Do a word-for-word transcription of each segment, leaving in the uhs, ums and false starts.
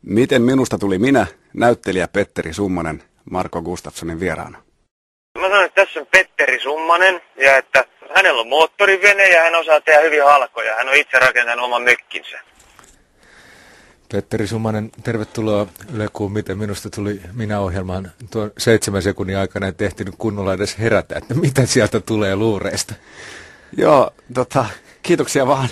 Miten minusta tuli minä, näyttelijä Petteri Summanen, Marko Gustafssonin vieraana? Mä sanon, että tässä on Petteri Summanen ja että hänellä on moottorivene ja hän osaa tehdä hyvin halkoja. Hän on itse rakentanut oman mökkinsä. Petteri Summanen, tervetuloa Yle Kuun Miten minusta tuli minä -ohjelmaan. Tuon seitsemän sekunnin aikana en tehtinyt kunnolla edes herätä, että mitä sieltä tulee luureista. Joo, tota, kiitoksia vaan.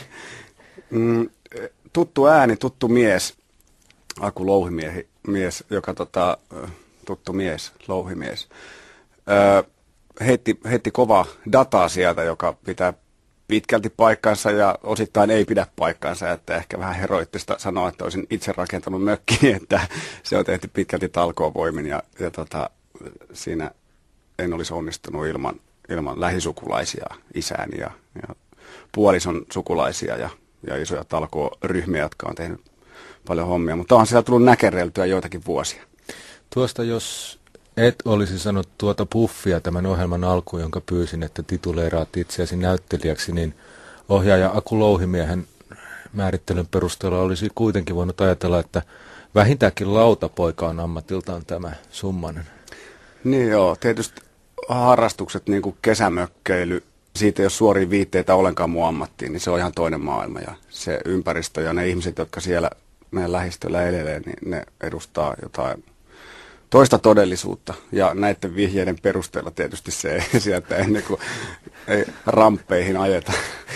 Mm, tuttu ääni, tuttu mies, Aku Louhimiehi, mies, joka tota, tuttu mies, louhimies, öö, heitti, heitti kovaa dataa sieltä, joka pitää pitkälti paikkansa ja osittain ei pidä paikkansa, että ehkä vähän heroittista sanoa, että olisin itse rakentanut mökki, että se on tehty pitkälti talkoovoimin ja, ja tota, siinä en olisi onnistunut ilman, ilman lähisukulaisia, isäni ja, ja puolison sukulaisia ja, ja isoja talkooryhmiä, jotka on tehnyt paljon hommia, mutta on siellä tullut näkereltyä joitakin vuosia. Tuosta jos et olisi sanonut tuota puffia tämän ohjelman alkuun, jonka pyysin, että tituleeraat itseäsi näyttelijäksi, niin ohjaaja Aku Louhimiehen määrittelyn perusteella olisi kuitenkin voinut ajatella, että vähintäänkin lautapoika on ammatiltaan tämä Summanen. Niin joo, tietysti harrastukset, niin kuin kesämökkeily, siitä ei ole suoria viitteitä ollenkaan mun ammattiin, niin se on ihan toinen maailma ja se ympäristö ja ne ihmiset, jotka siellä meidän lähistöllä elelee, niin ne edustaa jotain toista todellisuutta ja näiden vihjeiden perusteella tietysti se ei sieltä ennen kuin ei ramppeihin ajeta.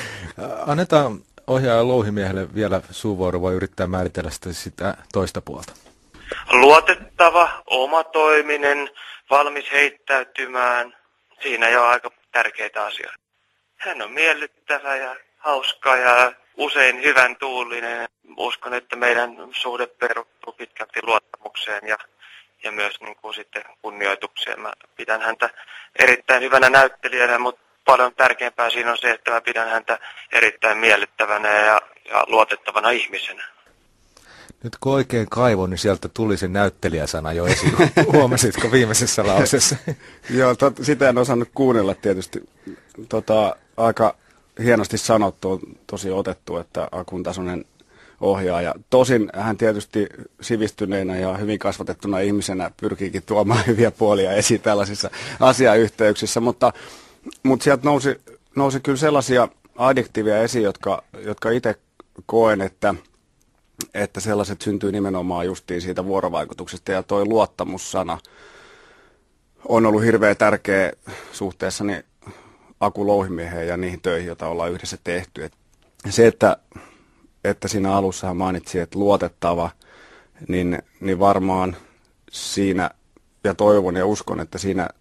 Annetaan ohjaaja Louhimiehelle vielä suuvuoro, voi yrittää määritellä sitä, sitä toista puolta. Luotettava, omatoiminen, valmis heittäytymään. Siinä ei ole aika tärkeitä asioita. Hän on miellyttävä ja hauska ja usein hyvän tuulinen. Uskon, että meidän suhde perustuu pitkälti luottamukseen ja ja myös niin kuin sitten kunnioitukseen. Mä pidän häntä erittäin hyvänä näyttelijänä, mutta paljon tärkeämpää siinä on se, että mä pidän häntä erittäin miellyttävänä ja, ja luotettavana ihmisenä. Nyt kun oikein kaivon, niin sieltä tuli se näyttelijäsana jo esiin. Huomasitko viimeisessä lauseessa? Joo, tot, sitä en osannut kuunnella tietysti. Tota, aika hienosti sanottu, on tosi otettu, että Akun tasoinen ohjaaja. Tosin hän tietysti sivistyneenä ja hyvin kasvatettuna ihmisenä pyrkiikin tuomaan hyviä puolia esiin tällaisissa asiayhteyksissä, mutta, mutta sieltä nousi, nousi kyllä sellaisia adjektiiveja esiin, jotka, jotka itse koen, että, että sellaiset syntyy nimenomaan justiin siitä vuorovaikutuksesta ja toi luottamussana on ollut hirveän tärkeä suhteessani Aku Louhimieheen ja niihin töihin, joita ollaan yhdessä tehty. Et se, että että siinä alussa mainitsi, että luotettava, niin, niin varmaan siinä, ja toivon ja uskon, että siinä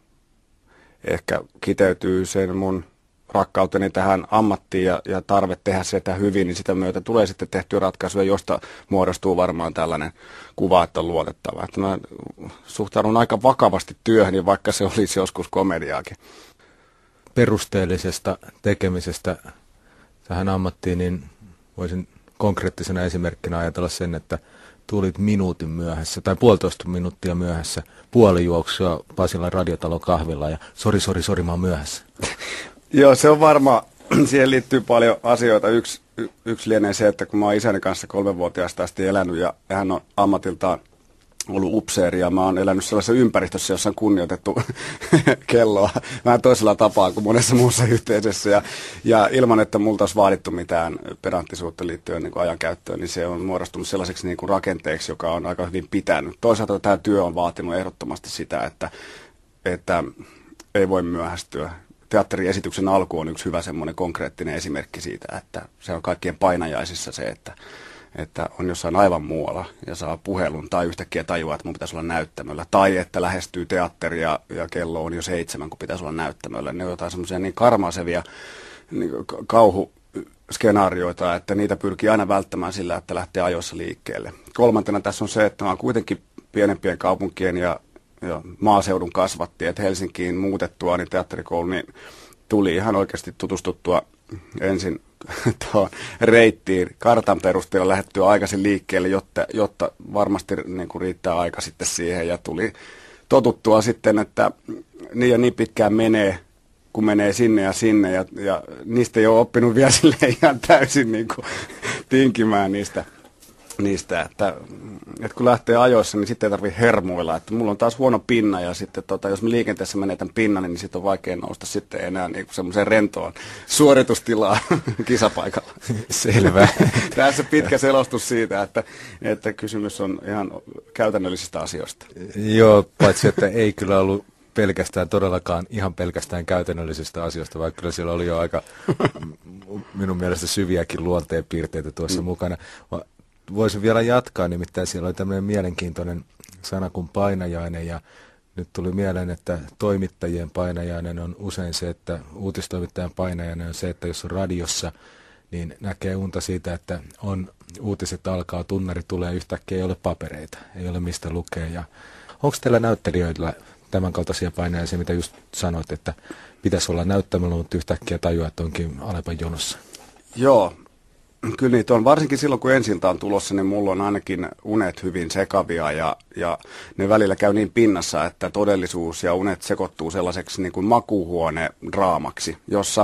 ehkä kiteytyy sen mun rakkauteni tähän ammattiin ja, ja tarve tehdä sitä hyvin, niin sitä myötä tulee sitten tehtyä ratkaisuja, josta muodostuu varmaan tällainen kuva, että on luotettava. Että mä suhtaudun aika vakavasti työhön, vaikka se olisi joskus komediaakin. Perusteellisesta tekemisestä tähän ammattiin, niin voisin konkreettisena esimerkkinä ajatella sen, että tulit minuutin myöhässä tai puolitoista minuuttia myöhässä puolijuoksua Pasilan Radiotalon kahvilla ja sori, sori, sori, mä oon myöhässä. Joo, se on varmaan, siihen liittyy paljon asioita. Yksi, y, yksi lienee se, että kun mä oon isäni kanssa kolmevuotiaasta asti elänyt ja hän on ammatiltaan ollut upseeri ja mä oon elänyt sellaisessa ympäristössä, jossa on kunnioitettu kelloa vähän toisella tapaa kuin monessa muussa yhteisössä. Ja, ja ilman, että multa olisi vaadittu mitään pedanttisuutta liittyen niin kuin ajankäyttöön, niin se on muodostunut sellaiseksi niin kuin rakenteeksi, joka on aika hyvin pitänyt. Toisaalta tämä työ on vaatinut ehdottomasti sitä, että, että ei voi myöhästyä. Teatteriesityksen alku on yksi hyvä semmoinen konkreettinen esimerkki siitä, että se on kaikkien painajaisissa se, että että on jossain aivan muualla ja saa puhelun tai yhtäkkiä tajuaa, että mun pitäisi olla näyttämöllä. Tai että lähestyy teatteria ja kello on jo seitsemän, kun pitäisi olla näyttämöllä. Ne on jotain semmoisia niin karmaisevia niin kauhuskenaarioita, että niitä pyrkii aina välttämään sillä, että lähtee ajoissa liikkeelle. Kolmantena tässä on se, että mä oon kuitenkin pienempien kaupunkien ja, ja maaseudun kasvatti, että Helsinkiin muutettua niin teatterikoulu niin tuli ihan oikeasti tutustuttua ensin tuohon reittiin kartan perusteella lähdettyä aikaisin liikkeelle, jotta, jotta varmasti niin kuin riittää aika sitten siihen ja tuli totuttua sitten, että niin ja niin pitkään menee, kun menee sinne ja sinne ja, ja niistä ei ole oppinut vielä silleen ihan täysin niin kuin tinkimään niistä niistä, että, että kun lähtee ajoissa, niin sitten ei tarvitse hermuilla. Että mulla on taas huono pinna ja sitten tota, jos mä liikenteessä menetän pinnan, niin sitten on vaikea nousta sitten enää niin semmoiseen rentoon suoritustilaan kisapaikalla. Selvä. Tässä pitkä selostus siitä, että, että kysymys on ihan käytännöllisistä asioista. Joo, paitsi että ei kyllä ollut pelkästään todellakaan ihan pelkästään käytännöllisistä asioista, vaikka kyllä siellä oli jo aika minun mielestä syviäkin luonteenpiirteitä tuossa mm. mukana. Voisin vielä jatkaa, nimittäin siellä oli tämmöinen mielenkiintoinen sana kuin painajainen, ja nyt tuli mieleen, että toimittajien painajainen on usein se, että uutistoimittajan painajainen on se, että jos on radiossa, niin näkee unta siitä, että on uutiset alkaa, tunnari tulee, yhtäkkiä ei ole papereita, ei ole mistä lukea. Ja onko teillä näyttelijöillä tämän kaltaisia painajaisia, mitä just sanoit, että pitäisi olla näyttämällä, mutta yhtäkkiä tajua, että onkin Alepan jonossa? Joo. Kyllä niitä on. Varsinkin silloin, kun ensiltä on tulossa, niin mulla on ainakin unet hyvin sekavia ja, ja ne välillä käy niin pinnassa, että todellisuus ja unet sekoittuu sellaiseksi niin kuin makuuhuone-draamaksi, jossa,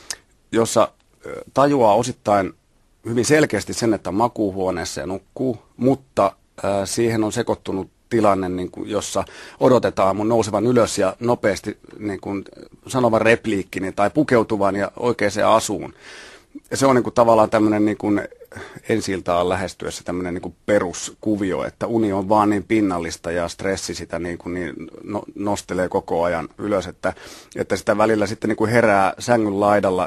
jossa tajuaa osittain hyvin selkeästi sen, että on makuuhuoneessa ja nukkuu, mutta äh, siihen on sekoittunut tilanne, niin kuin, jossa odotetaan mun nousevan ylös ja nopeasti niin kuin, sanovan repliikkini tai pukeutuvan ja oikeaan asuun. Ja se on niin kuin, tavallaan tämmöinen niin kuin ensi-iltaan lähestyessä tämmöinen niin kuin peruskuvio, että uni on vaan niin pinnallista ja stressi sitä niin kuin, niin no, nostelee koko ajan ylös, että, että sitä välillä sitten niin kuin herää sängyn laidalla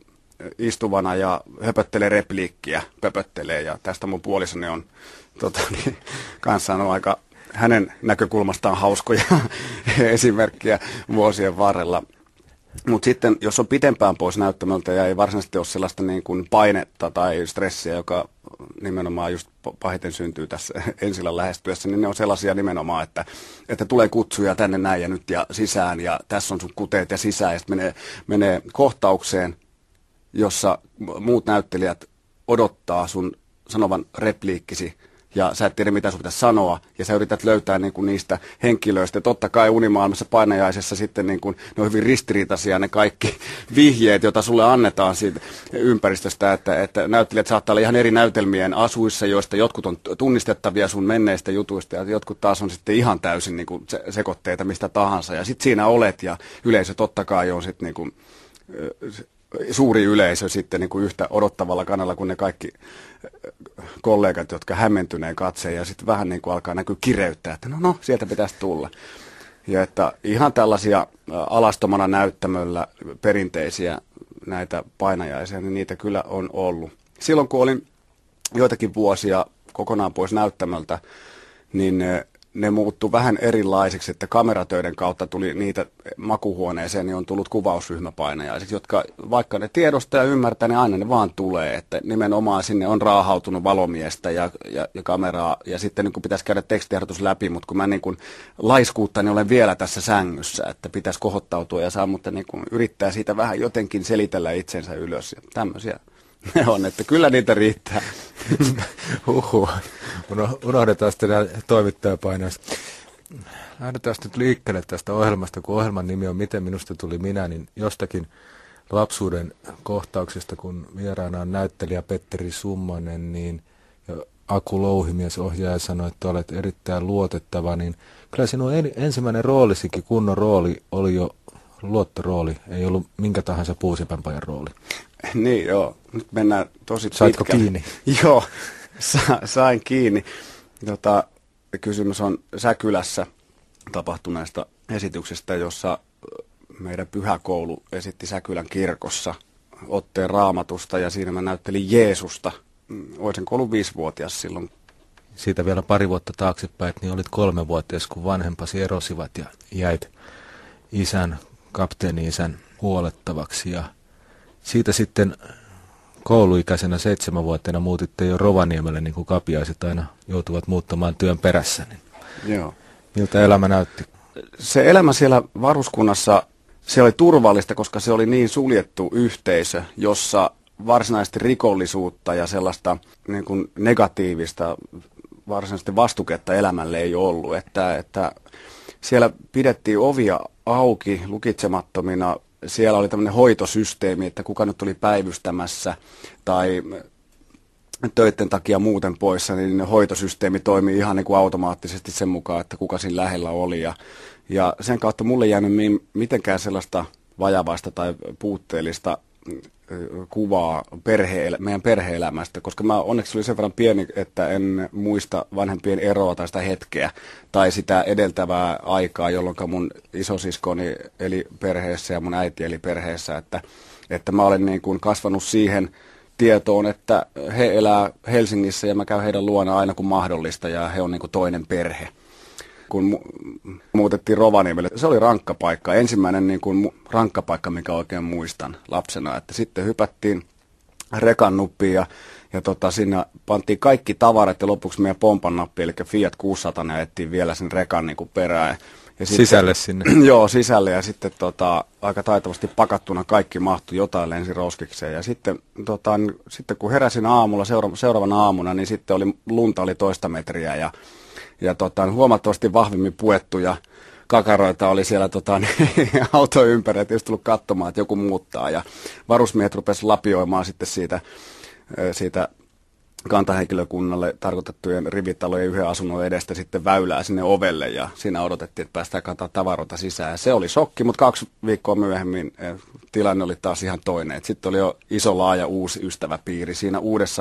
istuvana ja höpöttelee repliikkiä, pöpöttelee, ja tästä mun puolisoni on tota, niin, kanssa on aika hänen näkökulmastaan hauskoja esimerkkejä vuosien varrella. Mutta sitten, jos on pitempään pois näyttämöltä ja ei varsinaisesti ole sellaista niin kuin painetta tai stressiä, joka nimenomaan just pahiten syntyy tässä ensillan lähestyessä, niin ne on sellaisia nimenomaan, että, että tulee kutsuja tänne näin ja nyt ja sisään ja tässä on sun kuteet ja sisään ja sitten menee, menee kohtaukseen, jossa muut näyttelijät odottaa sun sanovan repliikkisi ja sä et tiedä, mitä sun pitäisi sanoa, ja sä yrität löytää niin kuin niistä henkilöistä. Totta kai unimaailmassa painajaisessa sitten niin kuin, ne on hyvin ristiriitaisia ne kaikki vihjeet, joita sulle annetaan siitä ympäristöstä, että, että näyttelijät saattaa olla ihan eri näytelmien asuissa, joista jotkut on tunnistettavia sun menneistä jutuista, ja jotkut taas on sitten ihan täysin niin kuin sekoitteita mistä tahansa, ja sitten siinä olet, ja yleisö totta kai on sitten niin kuin suuri yleisö sitten niin kuin yhtä odottavalla kanalla kuin ne kaikki kollegat, jotka hämmentyneen katseen ja sitten vähän niin kuin alkaa näkyä kireyttää, että no no, sieltä pitäisi tulla. Ja että ihan tällaisia alastomana näyttämöllä perinteisiä näitä painajaisia, niin niitä kyllä on ollut. Silloin kun olin joitakin vuosia kokonaan pois näyttämöltä, niin ne muuttu vähän erilaisiksi, että kameratöiden kautta tuli niitä makuhuoneeseen, niin on tullut kuvausryhmäpainajaiseksi, jotka vaikka ne tiedostaa ja ymmärtää, niin aina ne vaan tulee, että nimenomaan sinne on raahautunut valomiestä ja, ja, ja kameraa, ja sitten niin kun pitäisi käydä tekstiharjoitus läpi, mutta kun mä niin kun laiskuutta, niin olen vielä tässä sängyssä, että pitäisi kohottautua ja saa, mutta niin kun yrittää siitä vähän jotenkin selitellä itsensä ylös ja tämmöisiä. Ne on, että kyllä niitä riittää. Huhhuh. Unohdetaan sitten nämä toimittajapainajat. Lähdetään nyt liikkeelle tästä ohjelmasta, kun ohjelman nimi on Miten minusta tuli minä, niin jostakin lapsuuden kohtauksesta, kun vieraana on näyttelijä Petteri Summanen, niin Aku Louhimies ohjaaja sanoi, että olet erittäin luotettava, niin kyllä sinun ensimmäinen roolisikin, kunnon rooli, oli jo luottorooli, ei ollut minkä tahansa puusepänpajan rooli. Niin joo, nyt mennään tosi Saitko pitkälle. kiinni? Joo, sa- sain kiinni. Tota, kysymys on Säkylässä tapahtuneesta esityksestä, jossa meidän pyhäkoulu esitti Säkylän kirkossa otteen Raamatusta ja siinä mä näyttelin Jeesusta. Olisinko ollut viisivuotias silloin. Siitä vielä pari vuotta taaksepäin, niin olit kolmevuotias, kun vanhempasi erosivat ja jäit isän, kapteeni-isän huolettavaksi ja siitä sitten kouluikäisenä seitsemänvuotiaana muutitte jo Rovaniemelle, niin kuin kapiaiset aina joutuvat muuttamaan työn perässä. Niin joo. Miltä elämä näytti? Se elämä siellä varuskunnassa, se oli turvallista, koska se oli niin suljettu yhteisö, jossa varsinaisesti rikollisuutta ja sellaista niin kuin negatiivista varsinaisesti vastuketta elämälle ei ollut. Että, että siellä pidettiin ovia auki lukitsemattomina. Siellä oli tämmöinen hoitosysteemi, että kuka nyt oli päivystämässä tai töiden takia muuten poissa, niin hoitosysteemi toimii ihan niin kuin automaattisesti sen mukaan, että kuka siinä lähellä oli. Ja, ja sen kautta mulle ei jäänyt mitenkään sellaista vajavaista tai puutteellista kuvaa perhe, meidän perhe-elämästä, koska mä onneksi olin sen verran pieni, että en muista vanhempien eroa tai sitä hetkeä tai sitä edeltävää aikaa, jolloin mun isosiskoni eli perheessä ja mun äiti eli perheessä, että, että mä olen niin kuin kasvanut siihen tietoon, että he elää Helsingissä ja mä käyn heidän luona aina kun mahdollista ja he on niin kuin toinen perhe. Kun mu- muutettiin Rovaniemelle, se oli rankka paikka. Ensimmäinen niin kuin mu- rankka paikka, mikä oikein muistan lapsena. Että sitten hypättiin rekan nuppiin ja, ja tota, siinä pantiin kaikki tavarat ja lopuksi meidän pompannappi, eli Fiat kuusisataa, ja ajettiin vielä sen rekan niin kuin perään. Ja sitten, sisälle sinne. Joo, sisälle ja sitten tota, aika taitavasti pakattuna kaikki mahtui, jotain lensi roskikseen. Ja sitten, tota, sitten kun heräsin aamulla, seura- seuraavana aamuna, niin sitten oli, lunta oli toista metriä ja Ja tota, huomattavasti vahvemmin puettuja kakaroita oli siellä tota, auto ympäri, että ei tullut katsomaan, että joku muuttaa. Ja varusmiehet rupesivat lapioimaan sitten siitä, siitä kantahenkilökunnalle tarkoitettujen rivitalojen yhden asunnon edestä sitten väylää sinne ovelle. Ja siinä odotettiin, että päästään kantaa tavaroita sisään. Ja se oli shokki, mutta kaksi viikkoa myöhemmin tilanne oli taas ihan toinen. Et sitten oli jo iso laaja uusi ystäväpiiri siinä uudessa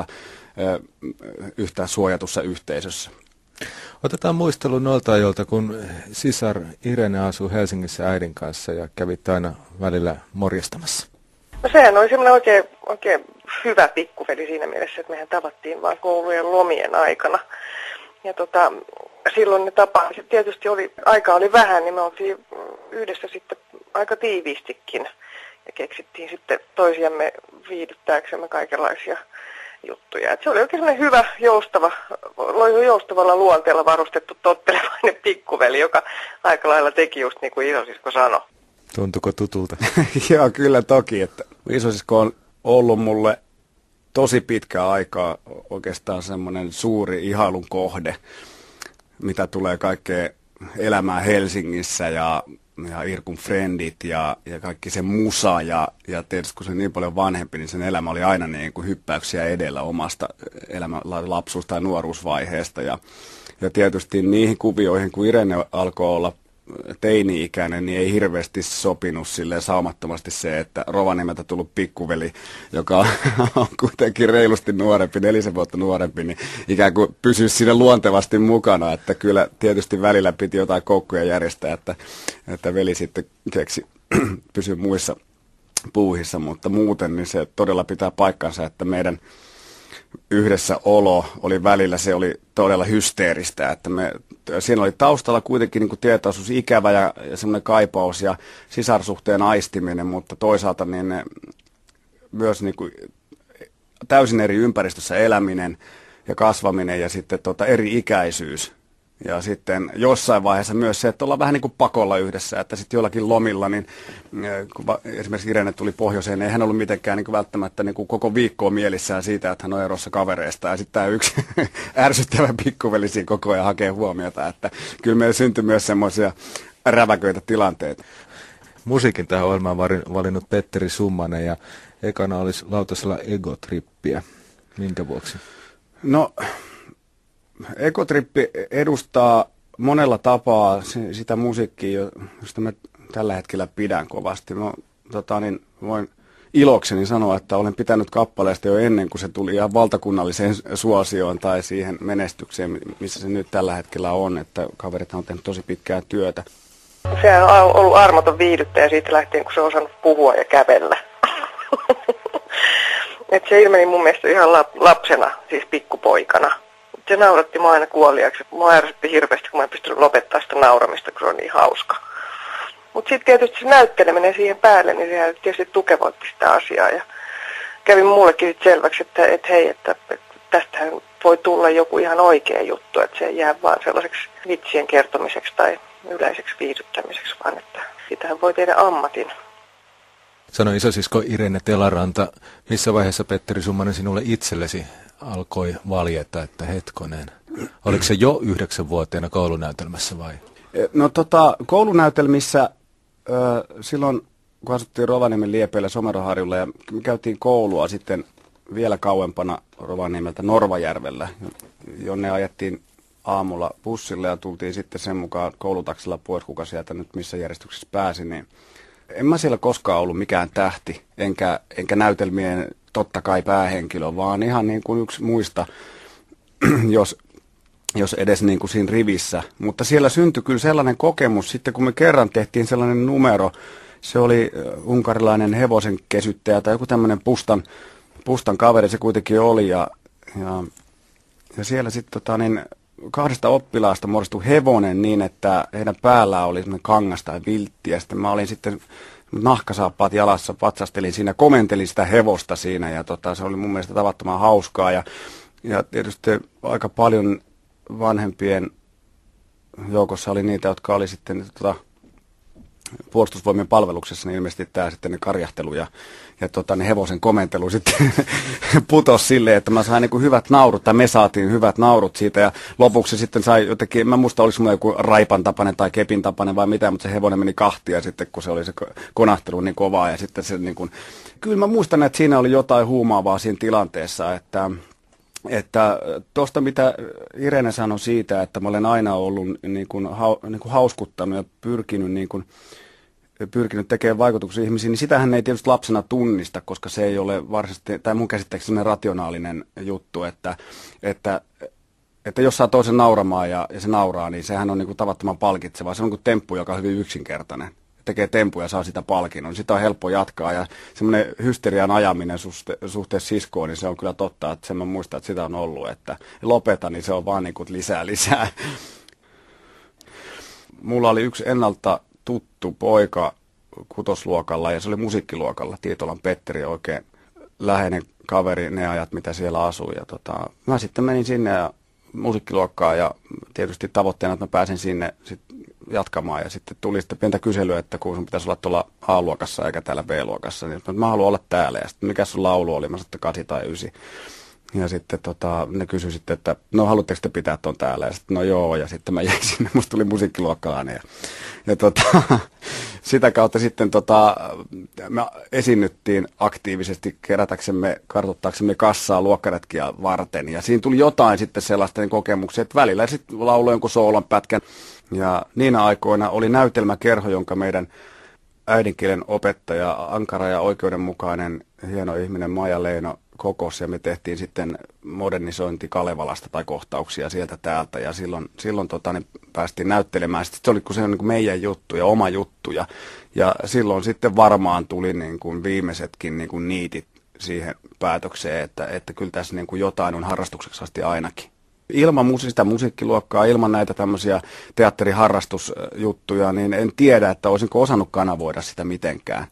yhtään suojatussa yhteisössä. Otetaan muistelu noilta ajoilta, kun sisar Irene asui Helsingissä äidin kanssa ja kävit aina välillä morjastamassa. No sehän oli semmoinen oikein, oikein hyvä pikkuveli siinä mielessä, että mehän tavattiin vain koulujen lomien aikana. Ja tota, silloin ne tapaamiset tietysti oli, aika oli vähän, niin me oltiin yhdessä sitten aika tiiviistikin. Ja keksittiin sitten toisiamme viihdyttääksemme kaikenlaisia juttuja. Et se oli oikein semmoinen hyvä, joustava, joustavalla luonteella varustettu tottelevainen pikkuveli, joka aika lailla teki just niin kuin isosisko sanoi. Tuntuuko tutulta? Joo, kyllä toki. Että isosisko on ollut mulle tosi pitkä aikaa oikeastaan semmoinen suuri ihailun kohde, mitä tulee kaikkeen elämään Helsingissä ja ja Irkun frendit ja, ja kaikki se musa ja, ja tietysti kun se on niin paljon vanhempi, niin sen elämä oli aina niin kuin hyppäyksiä edellä omasta elämän lapsuus- tai nuoruusvaiheesta. Ja, ja tietysti niihin kuvioihin, kun Irene alkoi olla teini-ikäinen, niin ei hirveästi sopinut silleen saumattomasti se, että Rovaniemeltä tullut pikkuveli, joka on kuitenkin reilusti nuorempi, nelisen vuotta nuorempi, niin ikään kuin pysyisi siinä luontevasti mukana, että kyllä tietysti välillä piti jotain koukkuja järjestää, että, että veli sitten keksi pysyä muissa puuhissa, mutta muuten niin se todella pitää paikkansa, että meidän yhdessä olo oli välillä, se oli todella hysteeristä, että me, siinä oli taustalla kuitenkin niin kuin tietoisuus, ikävä ja, ja semmoinen kaipaus ja sisarsuhteen aistiminen, mutta toisaalta niin ne, myös niin kuin täysin eri ympäristössä eläminen ja kasvaminen ja sitten tota eri ikäisyys. Ja sitten jossain vaiheessa myös se, että ollaan vähän niin kuin pakolla yhdessä, että sitten jollakin lomilla, niin kun esimerkiksi Irene tuli pohjoiseen, niin ei hän ollut mitenkään niin kuin välttämättä niin kuin koko viikkoa mielissään siitä, että hän on erossa kavereista. Ja sitten tämä yksi ärsyttävä pikkuveli siinä koko ajan hakee huomiota, että kyllä meillä syntyi myös semmoisia räväköitä tilanteita. Musiikin tähän ohjelmaan valinnut Petteri Summanen ja ekana olisi lautasella Egotrippiä. Minkä vuoksi? No... Egotrippi edustaa monella tapaa sitä musiikkia, josta mä tällä hetkellä pidän kovasti. Mä, tota, niin voin ilokseni sanoa, että olen pitänyt kappaleesta jo ennen kuin se tuli ihan valtakunnalliseen suosioon tai siihen menestykseen, missä se nyt tällä hetkellä on, että kaverithan on tehnyt tosi pitkää työtä. Se on ollut armoton viihdyttäjä siitä lähtien, kun se on osannut puhua ja kävellä. Et se ilmeni mun mielestä ihan lapsena, siis pikkupoikana. Se nauratti mua aina kuoliaksi. Mua ärsytti hirveästi, kun mä en pystynyt lopettaa sitä nauramista, kun se on niin hauska. Mutta sitten tietysti se näytteleminen siihen päälle, niin sehän tietysti tukevoitti sitä asiaa. Ja kävi mullekin sit selväksi, että et hei, että, että tästähän voi tulla joku ihan oikea juttu. Että se ei jää vaan sellaiseksi vitsien kertomiseksi tai yleiseksi viihdyttämiseksi, vaan että sitähän voi tehdä ammatin. Sanoi isosisko Irene Telaranta, missä vaiheessa Petteri Summanen sinulle itsellesi alkoi valjeta, että hetkonen. Oliko se jo yhdeksänvuotiaana koulunäytelmässä vai? No tota, koulunäytelmissä äh, silloin, kun asuttiin Rovaniemen liepeillä Someroharjulla ja me käytiin koulua sitten vielä kauempana Rovaniemeltä Norvajärvellä, jonne ajettiin aamulla bussilla ja tultiin sitten sen mukaan koulutaksilla pois, kuka sieltä nyt missä järjestyksessä pääsi, niin en mä siellä koskaan ollut mikään tähti, enkä, enkä näytelmien totta kai päähenkilö, vaan ihan niin kuin yksi muista, jos, jos edes niin kuin siinä rivissä. Mutta siellä syntyi kyllä sellainen kokemus, sitten kun me kerran tehtiin sellainen numero, se oli unkarilainen hevosen kesyttäjä tai joku tämmöinen pustan, pustan kaveri se kuitenkin oli, ja, ja, ja siellä sitten tota niin, kahdesta oppilaasta muodostui hevonen niin, että heidän päällään oli semmoinen kangas tai viltti, ja sitten mä olin sitten nahkasaappaat jalassa, patsastelin siinä, komentelin sitä hevosta siinä, ja tota, se oli mun mielestä tavattoman hauskaa, ja, ja tietysti aika paljon vanhempien joukossa oli niitä, jotka oli sitten tota, puolustusvoimien palveluksessa, niin ilmeisesti tämä sitten ne karjahtelu ja, ja tota, ne hevosen komentelu sitten putosi silleen, että mä sain niin kuin hyvät naurut, tai me saatiin hyvät naurut siitä, ja lopuksi sitten sai jotenkin, mä muista oliko mulla joku raipan tapainen tai kepin tapainen vai mitä, mutta se hevonen meni kahtia sitten, kun se oli se konahtelu niin kovaa, ja sitten se niin kuin, kyllä mä muistan, että siinä oli jotain huumaavaa siinä tilanteessa, että Että tuosta mitä Irene sanoi siitä, että mä olen aina ollut niin kuin, hau, niin kuin hauskuttanut ja pyrkinyt, niin kuin, pyrkinyt tekemään vaikutuksia ihmisiin, niin sitähän ei tietysti lapsena tunnista, koska se ei ole varsinaisesti, tai mun käsittääkseni sellainen rationaalinen juttu, että, että, että jos saa toisen nauramaan ja, ja se nauraa, niin sehän on niin kuin tavattoman palkitsevaa. Se on kuin temppu, joka on hyvin yksinkertainen. Tekee tempuja ja saa sitä palkinnon. Sitä on helppo jatkaa ja semmoinen hysterian ajaminen suhte- suhteessa siskoon, niin se on kyllä totta, että sen mä muistan, että sitä on ollut, että lopeta, niin se on vaan niin kuin lisää lisää. Mulla oli yksi ennalta tuttu poika kutosluokalla ja se oli musiikkiluokalla, Tiitolan Petteri, oikein läheinen kaveri ne ajat, mitä siellä asui. Ja tota, mä sitten menin sinne ja musiikkiluokkaan ja tietysti tavoitteena, että mä pääsen sinne sit jatkamaan ja sitten tuli sitten pientä kyselyä, että kun sun pitäisi olla tuolla A-luokassa eikä täällä B-luokassa, niin mä haluan olla täällä ja sitten mikä sun laulu oli, mä sanoin, että kasi tai ysi. Ja sitten tota, ne kysyi sitten, että no haluatteko te pitää ton täällä ja sitten no joo ja sitten mä jäin sinne, musta tuli musiikkiluokkalainen ja, ja tota, sitä kautta sitten tota, me esiinnyttiin aktiivisesti kerätäksemme, kartoittaaksemme kassaa luokkaretkiä varten ja siinä tuli jotain sitten sellaisten kokemuksia, että välillä sitten lauloi jonkun soolon pätkän. Ja niinä aikoina oli näytelmäkerho, jonka meidän äidinkielen opettaja, ankara ja oikeudenmukainen, hieno ihminen Maija Leino kokosi. Ja me tehtiin sitten modernisointi Kalevalasta tai kohtauksia sieltä täältä. Ja silloin, silloin tota, niin päästiin näyttelemään. Sitten se oli kun se on niin kuin meidän juttu ja oma juttu. Ja, ja silloin sitten varmaan tuli niin kuin viimeisetkin niin kuin niitit siihen päätökseen, että, että kyllä tässä niin kuin jotain on harrastukseksi asti ainakin. Ilman musi- sitä musiikkiluokkaa, ilman näitä tämmöisiä teatteriharrastusjuttuja, niin en tiedä, että olisinko osannut kanavoida sitä mitenkään.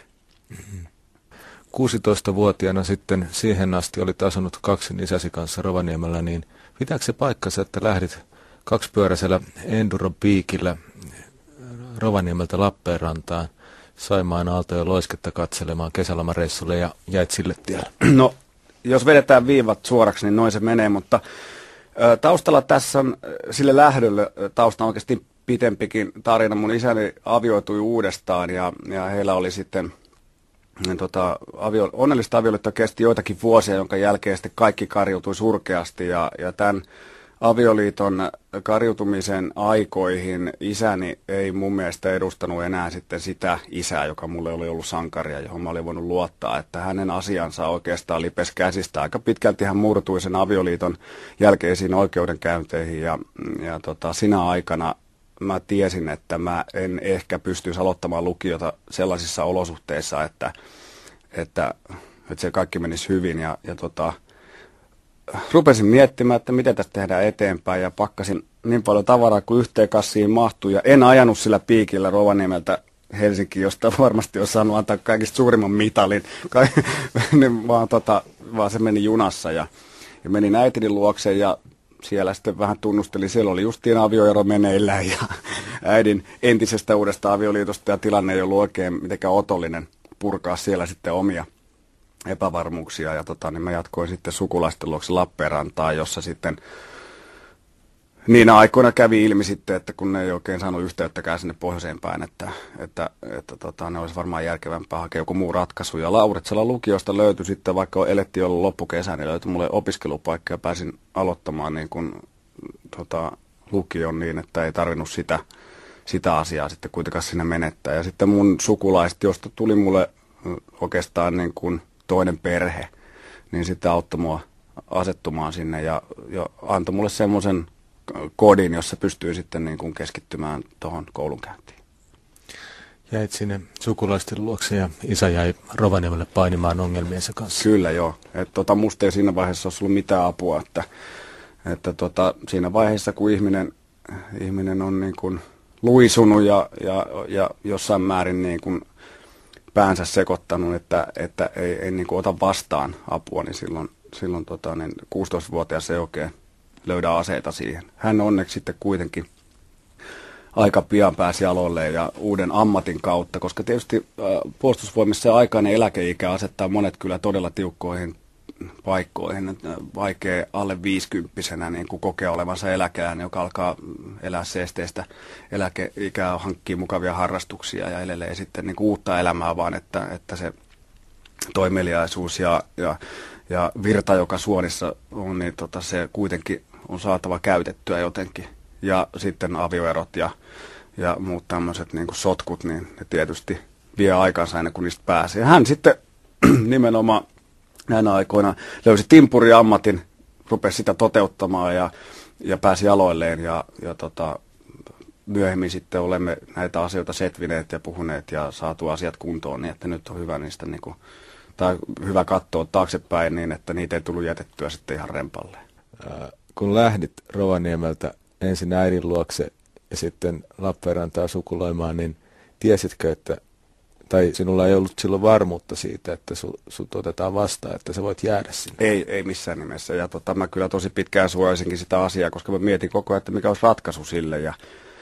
kuusitoistavuotiaana sitten siihen asti olit asunut kaksin isäsi kanssa Rovaniemellä, niin pitääkö se paikkansa, että lähdit kaksipyöräisellä Enduro-piikillä Rovaniemeltä Lappeenrantaan Saimaan aaltoja loisketta katselemaan kesälomareissulle ja jäit sille tielle? No, jos vedetään viivat suoraksi, niin noin se menee, mutta ö, taustalla tässä on sille lähdölle tausta oikeasti pitempikin tarina. Mun isäni avioitui uudestaan ja, ja heillä oli sitten tota, avio, onnellista avioliittoa kesti joitakin vuosia, jonka jälkeen sitten kaikki kariutui surkeasti ja, ja tämän avioliiton kariutumisen aikoihin isäni ei mun mielestä edustanut enää sitten sitä isää, joka mulle oli ollut sankaria, johon mä olin voinut luottaa, että hänen asiansa oikeastaan lipesi käsistä. Aika pitkälti hän murtui sen avioliiton jälkeisiin oikeudenkäynteihin ja, ja tota, sinä aikana mä tiesin, että mä en ehkä pystyisi aloittamaan lukiota sellaisissa olosuhteissa, että, että, että se kaikki menisi hyvin ja, ja tota, rupesin miettimään, että miten tästä tehdään eteenpäin ja pakkasin niin paljon tavaraa kuin yhteen kassiin mahtui ja en ajanut sillä piikillä Rovaniemeltä Helsinkiin, josta varmasti olisi saanut antaa kaikista suurimman mitalin, vaan, tota, vaan se meni junassa ja, ja menin äitini luokse ja siellä sitten vähän tunnustelin, siellä oli justiin avioero meneillään ja äidin entisestä uudesta avioliitosta ja tilanne ei ollut oikein mitenkään otollinen purkaa siellä sitten omia epävarmuuksia ja tota, niin mä jatkoin sitten sukulaisten luokse Lappeenrantaan, jossa sitten niinä aikoina kävi ilmi sitten, että kun ne ei oikein saanut yhteyttäkään sinne pohjoiseen päin, että, että, että tota, ne olisi varmaan järkevämpää hakea joku muu ratkaisu. Ja Lauritsala lukiosta löytyi sitten, vaikka elettiin ollut loppukesän, niin löytyi mulle opiskelupaikka ja pääsin aloittamaan niin kuin, tota, lukion niin, että ei tarvinnut sitä, sitä asiaa sitten kuitenkaan sinne menettää. Ja sitten mun sukulaiset, josta tuli mulle oikeastaan niin kuin toinen perhe, niin sitten auttoi mua asettumaan sinne ja, ja antoi mulle semmoisen kodin, jossa pystyy sitten niin kuin keskittymään tuohon koulunkäyntiin. Jäit sinne sukulaisten luokse ja isä jäi Rovaniemelle painimaan ongelmiensa kanssa. Kyllä joo. Että tota, musta ei siinä vaiheessa olisi ollut mitään apua. Että, että tota, siinä vaiheessa, kun ihminen, ihminen on niin kuin luisunut ja, ja, ja jossain määrin niin kuin päänsä sekoittanut, että, että ei, ei niin kuin ota vastaan apua, niin silloin, silloin tota, niin kuusitoistavuotias ei oikein löydä aseita siihen. Hän onneksi sitten kuitenkin aika pian pääsi aloilleen ja uuden ammatin kautta, koska tietysti äh, puolustusvoimissa aikainen eläkeikä asettaa monet kyllä todella tiukkoihin paikkoihin. Vaikea alle viisikymppisenä niin kuin kokea olevansa eläkeään, joka alkaa elää seesteistä eläkeikää, hankkii mukavia harrastuksia ja elelee sitten niin kuin uutta elämää, vaan että, että se toimeliaisuus ja, ja, ja virta, joka suonissa on, niin tota, se kuitenkin on saatava käytettyä jotenkin. Ja sitten avioerot ja, ja muut tämmöiset niin kuin sotkut, niin ne tietysti vie aikansa ennen kuin niistä pääsee. Hän sitten nimenomaan näinä aikoina löysi timpuriammatin, rupesi sitä toteuttamaan ja, ja pääsi aloilleen. Ja, ja tota, myöhemmin sitten olemme näitä asioita setvineet ja puhuneet ja saatu asiat kuntoon, niin että nyt on hyvä niistä niin kuin, tai hyvä katsoa taaksepäin niin, että niitä ei tullut jätettyä sitten ihan rempalle. Äh, kun lähdit Rovaniemeltä ensin äidin luokse ja sitten Lappeenrantaa sukuloimaan, niin tiesitkö, että, tai sinulla ei ollut silloin varmuutta siitä, että su, sut otetaan vastaan, että sä voit jäädä sinne? Ei, ei missään nimessä. Ja tota, mä kyllä tosi pitkään suojaisinkin sitä asiaa, koska mä mietin koko ajan, että mikä olisi ratkaisu sille. Ja,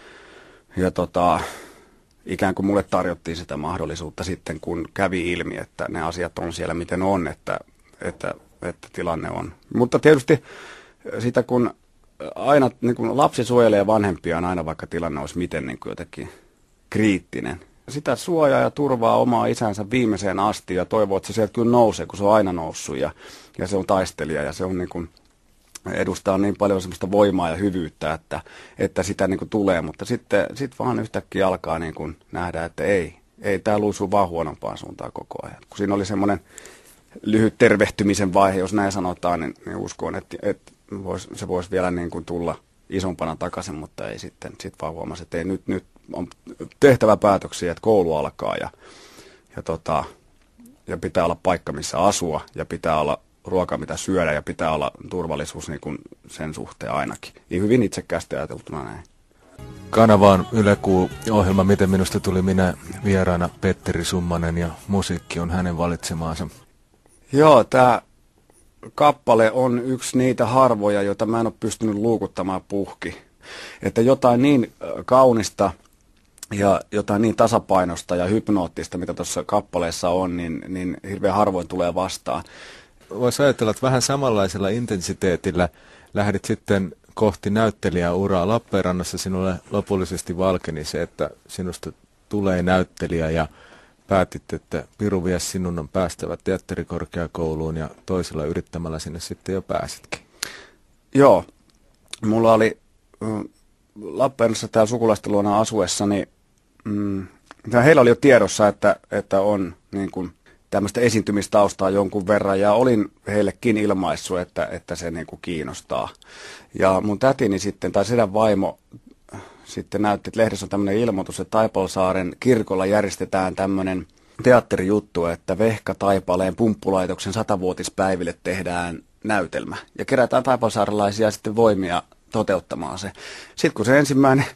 ja tota, ikään kuin mulle tarjottiin sitä mahdollisuutta sitten, kun kävi ilmi, että ne asiat on siellä miten on, että, että, että tilanne on. Mutta tietysti sitä kun aina niin kun lapsi suojelee vanhempiaan aina, vaikka tilanne olisi miten niin kuin jotenkin kriittinen. Sitä suojaa ja turvaa omaa isänsä viimeiseen asti ja toivoo, että se sieltä kyllä nousee, kun se on aina noussut ja, ja se on taistelija ja se on niin kuin, edustaa niin paljon semmoista voimaa ja hyvyyttä, että, että sitä niin kuin tulee, mutta sitten sit vaan yhtäkkiä alkaa niin kuin nähdä, että ei, ei tämä luisuu vaan huonompaan suuntaan koko ajan. Kun siinä oli semmoinen lyhyt tervehtymisen vaihe, jos näin sanotaan, niin, niin uskon, että, että vois, se voisi vielä niin kuin tulla isompana takaisin, mutta ei sitten sit vaan huomasi, että ei nyt, nyt on tehtävä päätöksiä, että koulu alkaa ja, ja, tota, ja pitää olla paikka, missä asua ja pitää olla ruoka, mitä syödä ja pitää olla turvallisuus niin kuin sen suhteen ainakin. Niin hyvin itsekkäästi ajateltuna näin. Kanavaan Yle Kuu-ohjelma Miten minusta tuli minä vieraana Petteri Summanen ja musiikki on hänen valitsemaansa. Joo, tämä kappale on yksi niitä harvoja, joita mä en ole pystynyt luukuttamaan puhki. Että jotain niin kaunista ja jotain niin tasapainosta ja hypnoottista, mitä tuossa kappaleessa on, niin, niin hirveän harvoin tulee vastaan. Voisi ajatella, että vähän samanlaisella intensiteetillä lähdit sitten kohti näyttelijäuraa. Lappeenrannassa sinulle lopullisesti valkeni se, että sinusta tulee näyttelijä ja päätit, että piru vie sinun on päästävä teatterikorkeakouluun ja toisella yrittämällä sinne sitten jo pääsitkin. Joo, mulla oli äh, Lappeenrannassa täällä sukulaisten luona asuessani, mm, heillä oli jo tiedossa, että, että on niin kuin tämmöistä esiintymistaustaa jonkun verran ja olin heillekin ilmaissut, että, että se niin kuin kiinnostaa. Ja mun tätini sitten, tai sedän vaimo, sitten näytti, että lehdessä on tämmöinen ilmoitus, että Taipalsaaren kirkolla järjestetään tämmöinen teatterijuttu, että Vehka Taipaleen pumppulaitoksen satavuotispäiville tehdään näytelmä. Ja kerätään taipalsaarelaisia sitten voimia toteuttamaan se. Sitten kun se ensimmäinen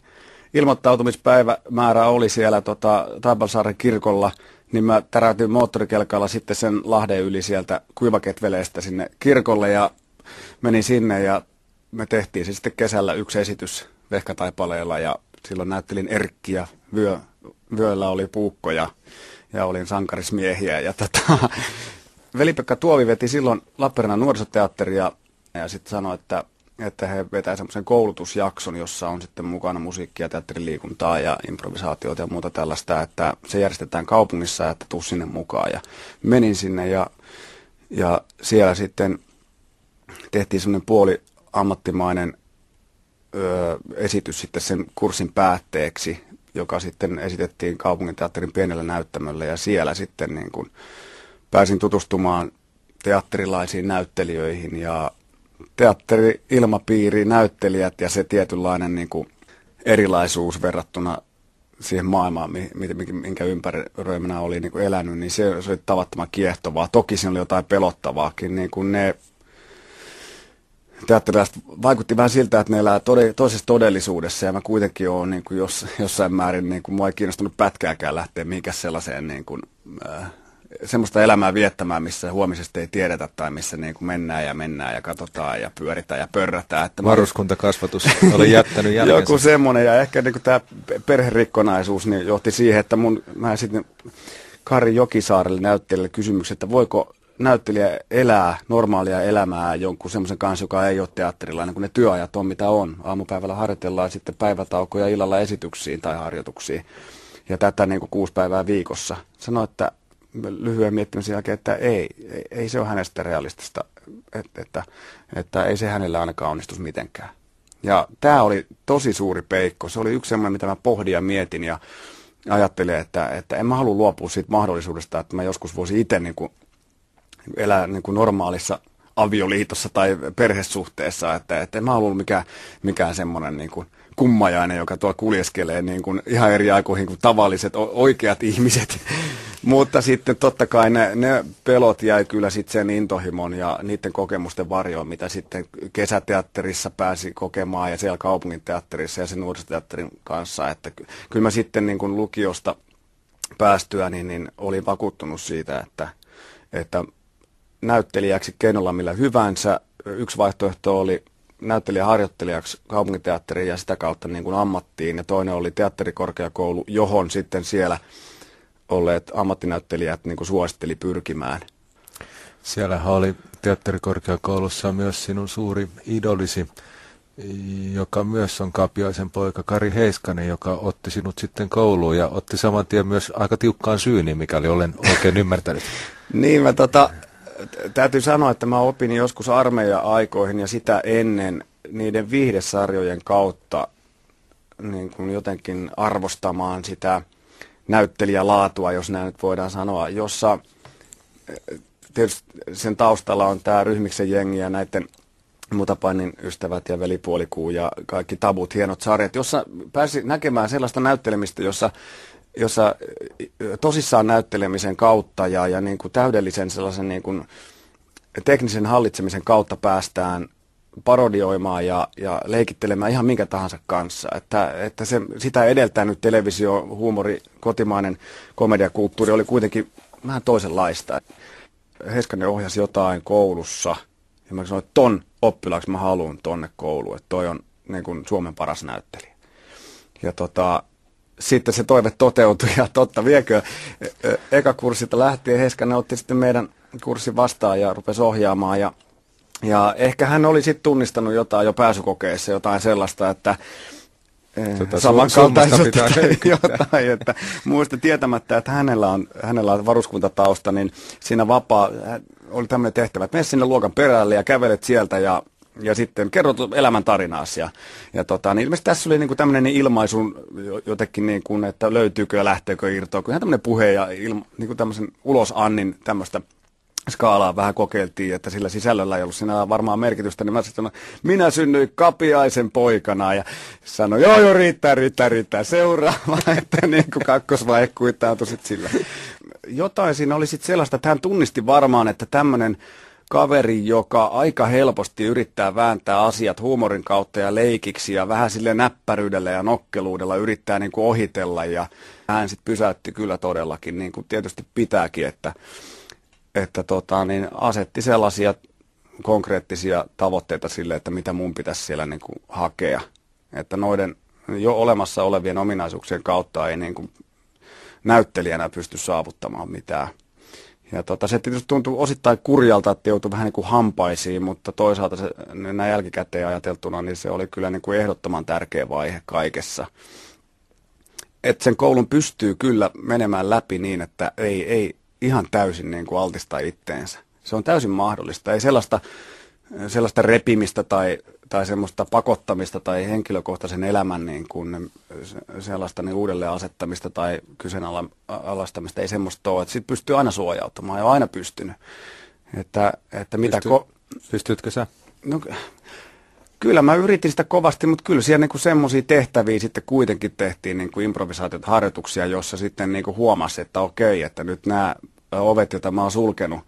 ilmoittautumispäivämäärä oli siellä tota, Taipalsaaren kirkolla, niin mä täräytin moottorikelkalla sitten sen Lahden yli sieltä Kuivaketveleestä sinne kirkolle ja menin sinne ja me tehtiin se sitten kesällä yksi esitys Vehka Taipaleella ja silloin näyttelin Erkki ja vyö, vyöllä oli puukko ja, ja olin sankarismiehiä. Ja tota, Veli-Pekka Tuovi veti silloin Lappeenrannan nuorisoteatteria ja sitten sanoi, että, että he vetää semmoisen koulutusjakson, jossa on sitten mukana musiikkia, teatteriliikuntaa ja improvisaatiota ja muuta tällaista, että se järjestetään kaupungissa, että tuu sinne mukaan. Ja menin sinne ja, ja siellä sitten tehtiin semmoinen puoli ammattimainen ö, esitys sitten sen kurssin päätteeksi, joka sitten esitettiin kaupunginteatterin pienellä näyttämöllä ja siellä sitten niin kuin pääsin tutustumaan teatterilaisiin näyttelijöihin ja teatteri-ilmapiiri, näyttelijät ja se tietynlainen niin kuin erilaisuus verrattuna siihen maailmaan, minkä ympäröimänä oli niin kuin elänyt, niin se, se oli tavattoman kiehtovaa. Toki siinä oli jotain pelottavaakin. Niin kuin ne teatterilaiset vaikutti vähän siltä, että ne elää tode, toisessa todellisuudessa ja mä kuitenkin olen niin kuin jos, jossain määrin, niin kuin mua ei kiinnostunut pätkääkään lähteä mihinkään sellaiseen niin kuin, äh, semmoista elämää viettämään, missä huomisesta ei tiedetä tai missä niin kuin mennään ja mennään ja katsotaan ja pyöritään ja pörrätään. Että varuskuntakasvatus oli jättänyt jälkensä. Joku semmoinen ja ehkä niin kuin tämä perherikkonaisuus niin johti siihen, että mun, mä sitten Kari Jokisaarelle näyttelijälle kysymyksen, että voiko näyttelijä elää normaalia elämää jonkun semmoisen kanssa, joka ei ole teatterilainen, kun ne työajat on mitä on. Aamupäivällä harjoitellaan sitten päivätaukoja illalla esityksiin tai harjoituksiin ja tätä niin kuin kuusi päivää viikossa. Sano, että lyhyen miettimisen jälkeen, että ei, ei, ei se ole hänestä realistista, että, että, että ei se hänellä ainakaan onnistu mitenkään. Ja tämä oli tosi suuri peikko. Se oli yksi semmoinen, mitä mä pohdin ja mietin ja ajattelin, että, että en mä halua luopua siitä mahdollisuudesta, että mä joskus voisin itse niin kuin elää niin kuin normaalissa avioliitossa tai perhesuhteessa, että, että en mä halua mikään, mikään semmoinen niin kuin kummajainen, joka tuolla kuljeskelee niin kuin ihan eri aikoihin kuin tavalliset oikeat ihmiset. Mutta sitten totta kai ne, ne pelot jäi kyllä sitten sen intohimon ja niiden kokemusten varjoon, mitä sitten kesäteatterissa pääsi kokemaan ja siellä kaupunginteatterissa ja sen nuorisoteatterin kanssa. Että kyllä mä sitten niin kuin lukiosta päästyä niin, niin olin vakuuttunut siitä, että, että näyttelijäksi keinolla millä hyvänsä. Yksi vaihtoehto oli näyttelijäharjoittelijaksi kaupunginteatteriin ja sitä kautta niin kuin ammattiin ja toinen oli teatterikorkeakoulu, johon sitten siellä olleet ammattinäyttelijät niin kuin suositteli pyrkimään. Siellähän oli teatterikorkeakoulussa myös sinun suuri idolisi, joka myös on Kapiaisen poika Kari Heiskanen, joka otti sinut sitten kouluun ja otti saman tien myös aika tiukkaan syyniin, mikäli olen oikein ymmärtänyt. Niin, mä tota, täytyy sanoa, että mä opin joskus armeija-aikoihin ja sitä ennen niiden viihdesarjojen kautta niin kuin jotenkin arvostamaan sitä näyttelijälaatua, jos näin nyt voidaan sanoa, jossa tietysti sen taustalla on tämä Ryhmiksen jengi ja näiden Mutapainin ystävät ja Velipuolikuu ja kaikki tabut, hienot sarjat, jossa pääsi näkemään sellaista näyttelemistä, jossa, jossa tosissaan näyttelemisen kautta ja, ja niin kuin täydellisen sellaisen niin kuin teknisen hallitsemisen kautta päästään parodioimaan ja, ja leikittelemään ihan minkä tahansa kanssa. Että, että se, sitä edeltänyt televisio, huumori, kotimainen komediakulttuuri oli kuitenkin vähän toisenlaista. Heiskanen ohjasi jotain koulussa ja mä sanoin, että ton oppilaaksi mä haluan tonne kouluun, että toi on niin kuin Suomen paras näyttelijä. Ja tota, sitten se toive toteutui ja totta viekö. Eka kurssilta lähtien Heiskanen otti sitten meidän kurssin vastaan ja rupesi ohjaamaan ja Ja ehkä hän oli sitten tunnistanut jotain jo pääsykokeessa, jotain sellaista, että Tota, samankaltaisuutta jotain, että muista tietämättä, että hänellä on, hänellä on varuskuntatausta, niin siinä vapaa, oli tämmöinen tehtävä, että mene sinne luokan perälle ja kävelet sieltä ja, ja sitten kerrot elämän tarinaasi. Ja, ja tota, niin ilmeisesti tässä oli niinku tämmöinen ilmaisu jotenkin, niin kuin, että löytyykö ja lähteekö irtoa, ihan tämmöinen puhe ja ilma, niin tämmöisen ulosannin tämmöistä skaalaa vähän kokeiltiin, että sillä sisällöllä ei ollut siinä varmaan merkitystä, niin mä sanoin, minä synnyin Kapiaisen poikana ja sanoin, joo joo riittää, riittää, riittää, seuraava, että niin kuin kakkosvaihe kuittautui sitten sillä. Jotain siinä oli sitten sellaista, että hän tunnisti varmaan, että tämmöinen kaveri, joka aika helposti yrittää vääntää asiat huumorin kautta ja leikiksi ja vähän sille näppäryydellä ja nokkeluudella yrittää niin kuin ohitella ja hän sitten pysäytti kyllä todellakin, niin kuin tietysti pitääkin, että että tota, niin asetti sellaisia konkreettisia tavoitteita sille, että mitä mun pitäisi siellä niin kuin hakea. Että noiden jo olemassa olevien ominaisuuksien kautta ei niin kuin näyttelijänä pysty saavuttamaan mitään. Ja tota, se tietysti tuntuu osittain kurjalta, että joutui vähän niin kuin hampaisiin, mutta toisaalta se, näin jälkikäteen ajateltuna, niin se oli kyllä niin kuin ehdottoman tärkeä vaihe kaikessa. Että sen koulun pystyy kyllä menemään läpi niin, että ei, ei ihan täysin niin kuin altista itteensä. Se on täysin mahdollista. Ei sellaista, sellaista repimistä tai, tai semmoista pakottamista tai henkilökohtaisen elämän niin kuin sellaista niin uudelleen asettamista tai kyseenalaistamista. Ei semmoista ole. Sitten pystyy aina suojautumaan ja on aina pystynyt. Että, että mitä Pysty, ko- pystytkö sä? No, kyllä mä yritin sitä kovasti, mutta kyllä siellä niinku semmoisia tehtäviä sitten kuitenkin tehtiin niinku improvisaatiot, harjoituksia, jossa sitten niinku huomasi, että okei, että nyt nämä ovet, joita mä oon sulkenut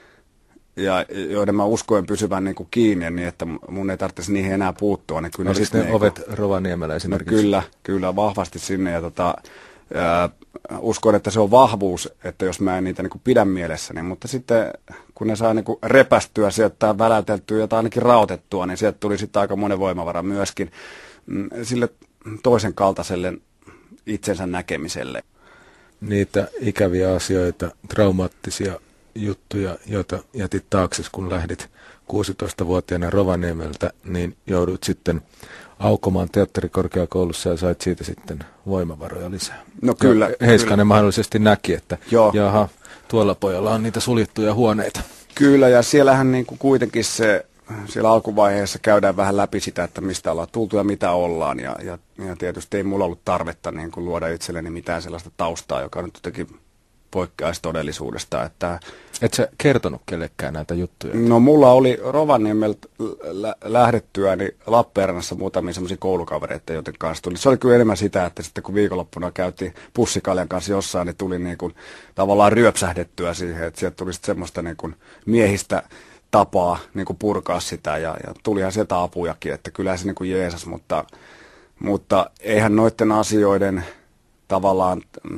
ja joiden mä uskoin pysyvän niinku kiinni, niin että mun ei tarvitsisi niihin enää puuttua. Niin kyllä Oliko ne, ne niinku, ovet Rovaniemellä esimerkiksi? No kyllä, kyllä vahvasti sinne ja tota, ää, uskon, että se on vahvuus, että jos mä en niitä niinku pidän mielessäni, mutta sitten kun ne saa niinku repästyä sieltä tai väläyteltyä jotain ainakin rautettua, niin sieltä tuli sitten aika monen voimavara myöskin mm, sille toisen kaltaiselle itsensä näkemiselle. Niitä ikäviä asioita, traumaattisia juttuja, joita jätit taakse, kun lähdit kuusitoistavuotiaana Rovaniemeltä, niin joudut sitten aukomaan teatterikorkeakoulussa ja sait siitä sitten voimavaroja lisää. No kyllä. Ja Heiskanen kyllä. mahdollisesti näki, että Joo. jaha, tuolla pojalla on niitä suljettuja huoneita. Kyllä, ja siellähän niin kuin kuitenkin se, siellä alkuvaiheessa käydään vähän läpi sitä, että mistä ollaan tultu ja mitä ollaan. Ja, ja, ja tietysti ei mulla ollut tarvetta niin kuin luoda itselleni mitään sellaista taustaa, joka nyt jotenkin poikkeaisi todellisuudesta. Että et sä kertonut kellekään näitä juttuja? No mulla oli Rovaniemeltä lä- lähdettyäni Lappeenrannassa muutamia semmoisia koulukavereita, joten kanssa tuli. Se oli kyllä enemmän sitä, että sitten kun viikonloppuna käytiin pussikaljan kanssa jossain, niin tuli niin kuin tavallaan ryöpsähdettyä siihen, että sieltä tuli sitten semmoista niin kuin miehistä tapaa niin kuin purkaa sitä ja, ja tulihan sieltä apujakin, että kyllähän se niin kuin Jeesus, mutta, mutta eihän noiden asioiden tavallaan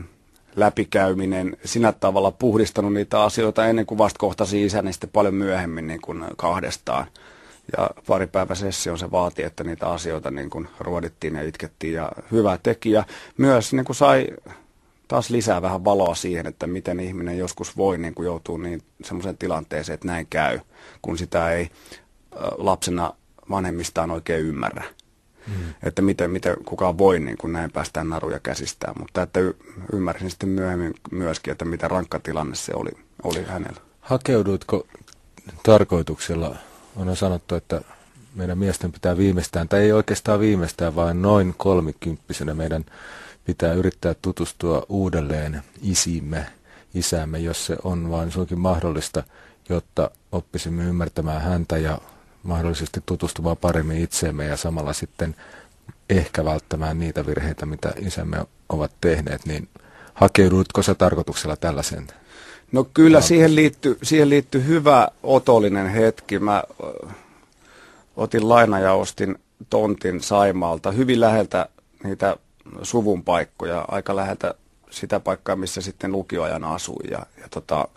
läpikäyminen sinä tavalla puhdistanut niitä asioita ennen kuin vasta kohtasi isäni sitten paljon myöhemmin niin kuin kahdestaan. Ja pari päivä sessio se vaati, että niitä asioita niin kuin ruodittiin ja itkettiin ja hyvä tekijä. Myös niin kuin sai taas lisää vähän valoa siihen, että miten ihminen joskus voi niin kuin joutua niin semmoiseen tilanteeseen, että näin käy, kun sitä ei lapsena vanhemmistaan oikein ymmärrä. Mm. Että miten, miten kukaan voi niin kuin näin päästään naruja käsistään, mutta että y- ymmärsin sitten myöhemmin myöskin, että mitä rankka tilanne se oli, oli hänellä. Hakeuduitko tarkoituksella, on sanottu, että meidän miesten pitää viimeistään, tai ei oikeastaan viimeistään, vaan noin kolmikymppisenä meidän pitää yrittää tutustua uudelleen isimme, isämme, jos se on vain suinkin mahdollista, jotta oppisimme ymmärtämään häntä ja mahdollisesti tutustumaan paremmin itseemme ja samalla sitten ehkä välttämään niitä virheitä, mitä isämme ovat tehneet, niin hakeudutko sä tarkoituksella tällaisen? No kyllä siihen liittyy, siihen liittyy hyvä otollinen hetki. Mä ö, otin laina ja ostin tontin Saimaalta hyvin läheltä niitä suvun paikkoja, aika läheltä sitä paikkaa, missä sitten lukioajan asui. Ja, ja tota,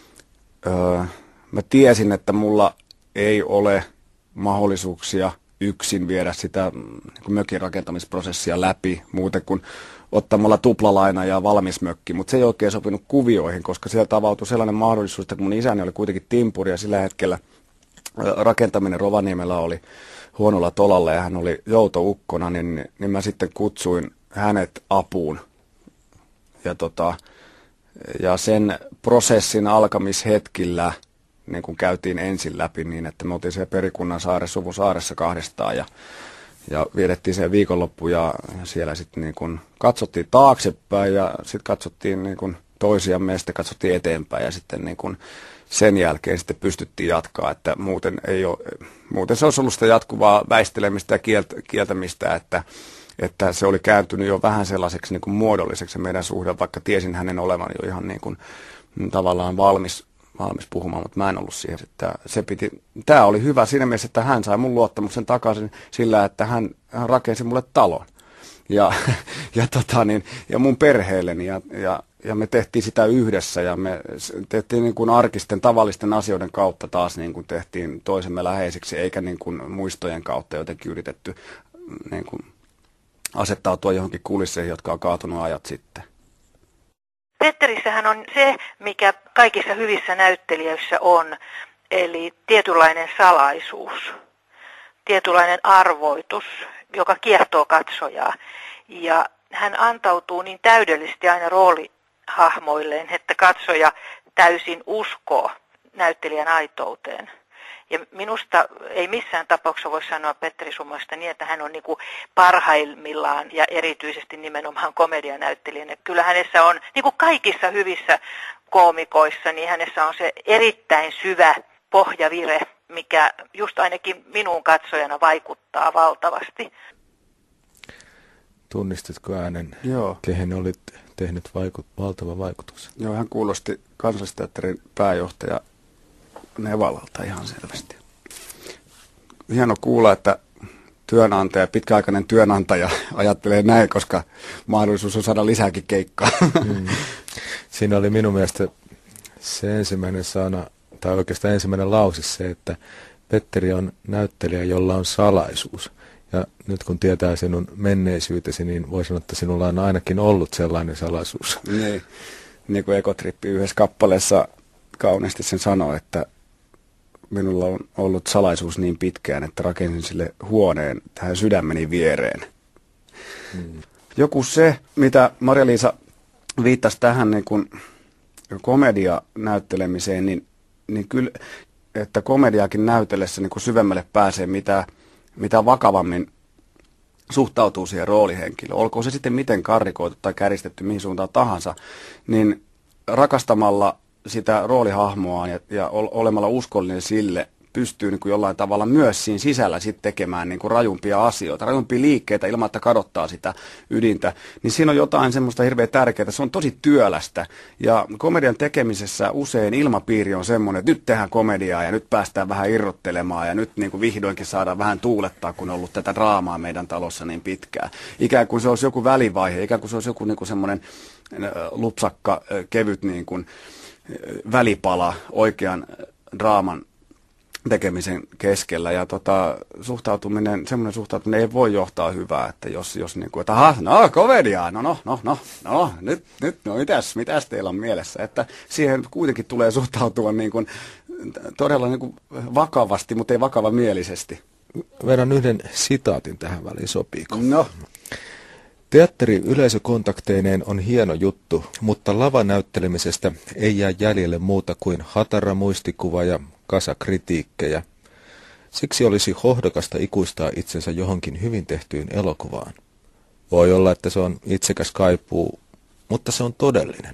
ö, mä tiesin, että mulla ei ole mahdollisuuksia yksin viedä sitä niin kuin mökin rakentamisprosessia läpi muuten kuin ottamalla tuplalaina ja valmis mökki, mutta se ei oikein sopinut kuvioihin, koska sieltä avautui sellainen mahdollisuus, että kun mun isäni oli kuitenkin timpuri ja sillä hetkellä rakentaminen Rovaniemellä oli huonolla tolalla ja hän oli joutoukkona, niin, niin mä sitten kutsuin hänet apuun. Ja, tota, ja sen prosessin alkamishetkillä niin kun käytiin ensin läpi niin, että me oltiin siellä perikunnan saaressa, suvun saaressa kahdestaan ja, ja viedettiin sen viikonloppu ja, ja siellä sitten niin kun katsottiin taaksepäin ja sitten katsottiin niin kun toisiamme ja sitten katsottiin eteenpäin ja sitten niin kun sen jälkeen sitten pystyttiin jatkaa, että muuten, ei ole, muuten se olisi ollut sitä jatkuvaa väistelemistä ja kieltä, kieltämistä, että, että se oli kääntynyt jo vähän sellaiseksi niin kuin muodolliseksi meidän suhde, vaikka tiesin hänen olevan jo ihan niin kuin, tavallaan valmis, valmis puhumaan, mutta mä en ollut siihen. Että se piti, tämä oli hyvä siinä mielessä, että hän sai mun luottamuksen takaisin sillä, että hän, hän rakensi mulle talon ja, ja, tota niin, ja mun perheelleni ja, ja Ja me tehtiin sitä yhdessä ja me tehtiin niin kuin arkisten tavallisten asioiden kautta taas niin kuin tehtiin toisemme läheisiksi, eikä niin kuin muistojen kautta jotenkin yritetty niin kuin asettautua johonkin kulisseihin, jotka on kaatunut ajat sitten. Petterissähän on se, mikä kaikissa hyvissä näyttelijöissä on, eli tietynlainen salaisuus, tietynlainen arvoitus, joka kiehtoo katsojaa. Ja hän antautuu niin täydellisesti aina roolihahmoilleen, että katsoja täysin uskoo näyttelijän aitouteen. Ja minusta ei missään tapauksessa voi sanoa Petteri Summosta niin, että hän on niin kuin parhaimmillaan ja erityisesti nimenomaan komedianäyttelijänä. Kyllä hänessä on, niin kuin kaikissa hyvissä koomikoissa, niin hänessä on se erittäin syvä pohjavire, mikä just ainakin minun katsojana vaikuttaa valtavasti. Tunnistitko äänen, Joo. kehen olit tehnyt vaikut, valtavan vaikutuksen? Joo, hän kuulosti Kansallisteatterin pääjohtaja Nevalalta ihan selvästi. Hieno kuulla, että työnantaja, pitkäaikainen työnantaja ajattelee näin, koska mahdollisuus on saada lisääkin keikkaa. Mm. Siinä oli minun mielestä se ensimmäinen sana, tai oikeastaan ensimmäinen lause se, että Petteri on näyttelijä, jolla on salaisuus. Ja nyt kun tietää sinun menneisyytesi, niin voi sanoa, että sinulla on ainakin ollut sellainen salaisuus. Niin, niin kuin Ekotrippi yhdessä kappaleessa kauniisti sen sanoi, että minulla on ollut salaisuus niin pitkään, että rakensin sille huoneen tähän sydämeni viereen. Hmm. Joku se, mitä Marja-Liisa viittasi tähän niin kuin komedianäyttelemiseen, niin, niin kyllä, että komediakin näytellessä niin kuin syvemmälle pääsee, mitä, mitä vakavammin suhtautuu siihen roolihenkilöön. Olkoon se sitten miten karrikoitu tai käristetty mihin suuntaan tahansa, niin rakastamalla sitä roolihahmoa ja, ja olemalla uskollinen sille pystyy niin kuin jollain tavalla myös siinä sisällä sit tekemään niin kuin rajumpia asioita, rajumpia liikkeitä ilman, että kadottaa sitä ydintä. Niin siinä on jotain semmoista hirveän tärkeää. Se on tosi työlästä. Ja komedian tekemisessä usein ilmapiiri on semmoinen, että nyt tehdään komediaa ja nyt päästään vähän irrottelemaan ja nyt niin kuin vihdoinkin saadaan vähän tuulettaa, kun on ollut tätä draamaa meidän talossa niin pitkään. Ikään kuin se olisi joku välivaihe, ikään kuin se olisi joku niin kuin semmoinen lupsakka, kevyt niin kuin välipala oikean draaman tekemisen keskellä, ja tota, suhtautuminen, semmoinen suhtautuminen ei voi johtaa hyvää, että jos, jos niin kuin, että aha, no komediaa, no no, no, no, no, nyt, nyt, no mitäs, mitäs teillä on mielessä, että siihen kuitenkin tulee suhtautua niin kuin, todella niin kuin vakavasti, mutta ei vakavamielisesti. Vedän yhden sitaatin tähän väliin, sopiiko? No. Teatteri yleisökontakteineen on hieno juttu, mutta lavanäyttelemisestä ei jää jäljelle muuta kuin hatara muistikuva ja kasa kritiikkejä. Siksi olisi hohdokasta ikuistaa itsensä johonkin hyvin tehtyyn elokuvaan. Voi olla, että se on itsekäs kaipuu, mutta se on todellinen.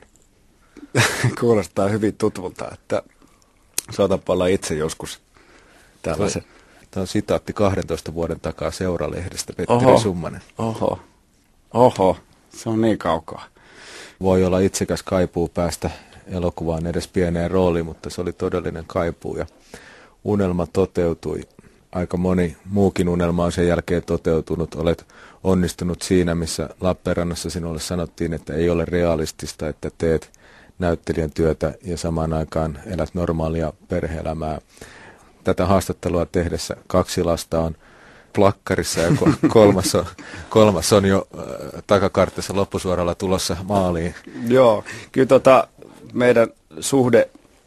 Kuulostaa hyvin tutulta, että saatapa olla itse joskus tällaisen. Tämä on sitaatti kahdentoista vuoden takaa Seuralehdestä, Petteri Oho. Summanen. Oho, oho, se on niin kaukaa. Voi olla itsekäs kaipuu päästä elokuvaan edes pieneen rooliin, mutta se oli todellinen kaipuu ja unelma toteutui. Aika moni muukin unelma on sen jälkeen toteutunut. Olet onnistunut siinä, missä Lappeenrannassa sinulle sanottiin, että ei ole realistista, että teet näyttelijän työtä ja samaan aikaan elät normaalia perhe-elämää. Tätä haastattelua tehdessä kaksi lasta on plakkarissa ja kolmas on, kolmas on jo äh, takakarttissa loppusuoralla tulossa maaliin. Joo, kyllä tota, meidän suhde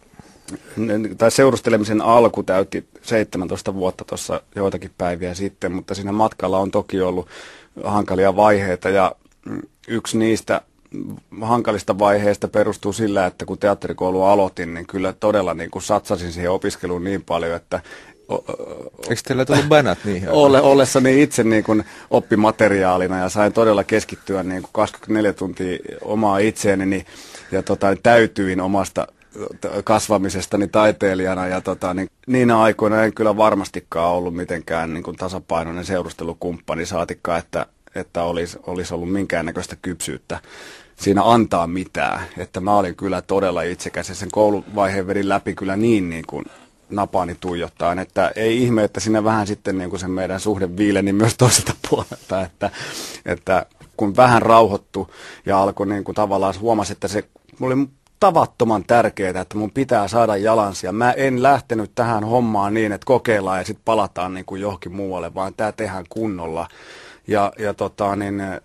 tai seurustelemisen alku täytti seitsemäntoista vuotta tuossa joitakin päiviä sitten, mutta siinä matkalla on toki ollut hankalia vaiheita ja yksi niistä hankalista vaiheista perustuu sillä, että kun teatterikoulu aloitin, niin kyllä todella niin kuin satsasin siihen opiskeluun niin paljon, että eikö teillä tullut bänät niihin? Olle, ollessani itse niin kuin oppimateriaalina ja sain todella keskittyä niin kuin kaksikymmentäneljä tuntia omaa itseeni niin, ja tota, täytyin omasta kasvamisestani taiteilijana ja tota, niin, niinä aikoina en kyllä varmastikaan ollut mitenkään niin kuin tasapainoinen seurustelukumppani, saatikka, että, että olisi, olisi ollut minkäännäköistä kypsyyttä siinä antaa mitään. Että mä olin kyllä todella itsekäs ja sen kouluvaiheen vedin läpi kyllä niin, niin kuin napaani tuijottaan, että ei ihme, että siinä vähän sitten niin kuin sen meidän suhde viileni myös toiselta puolelta, että, että kun vähän rauhoittu ja alkoi niin kuin tavallaan huomasi, että se oli tavattoman tärkeää, että mun pitää saada jalansia. Mä en lähtenyt tähän hommaan niin, että kokeillaan ja sitten palataan niin kuin johonkin muualle, vaan tämä tehdään kunnolla. Ja, ja tota, niin,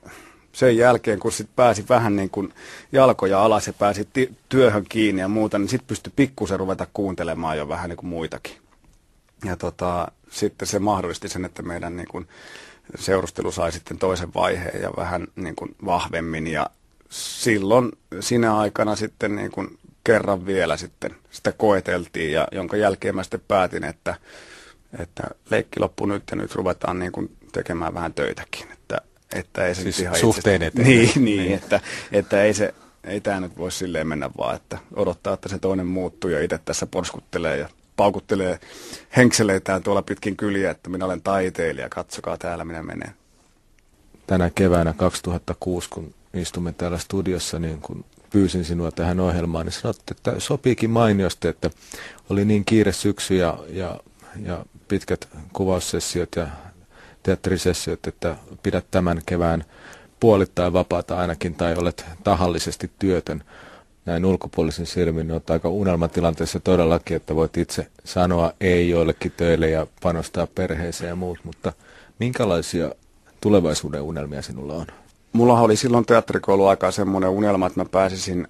sen jälkeen, kun sitten pääsi vähän niin kuin jalkoja alas ja pääsi ti- työhön kiinni ja muuta, niin sitten pystyi pikkusen ruveta kuuntelemaan jo vähän niin kuin muitakin. Ja tota, sitten se mahdollisti sen, että meidän niin kuin seurustelu sai sitten toisen vaiheen ja vähän niin kuin vahvemmin. Ja silloin sinä aikana sitten niin kuin kerran vielä sitten sitä koeteltiin, ja jonka jälkeen mä sitten päätin, että, että leikki loppuu nyt ja nyt ruvetaan niin kuin tekemään vähän töitäkin. Että, että ei se siis ihan suhteen eteen. Niin, niin, niin. Että, että ei, se, ei tämä nyt voi silleen mennä vaan, että odottaa, että se toinen muuttuu ja itse tässä porskuttelee ja paukuttelee henkseleitään tuolla pitkin kyliä, että minä olen taiteilija, katsokaa täällä minä menen. Tänä keväänä kaksituhattakuusi, kun istumme täällä studiossa, niin kun pyysin sinua tähän ohjelmaan, niin sanot, että sopiikin mainiosti, että oli niin kiire syksy ja, ja, ja pitkät kuvaussessiot ja teatterisessiot, että pidät tämän kevään puolittain vapaata ainakin, tai olet tahallisesti työtön. Näin ulkopuolisen silmin, niin olet aika unelmatilanteessa todellakin, että voit itse sanoa ei joillekin töille ja panostaa perheeseen ja muut, mutta minkälaisia tulevaisuuden unelmia sinulla on? Mulla oli silloin teatterikouluaikaa semmoinen unelma, että mä pääsisin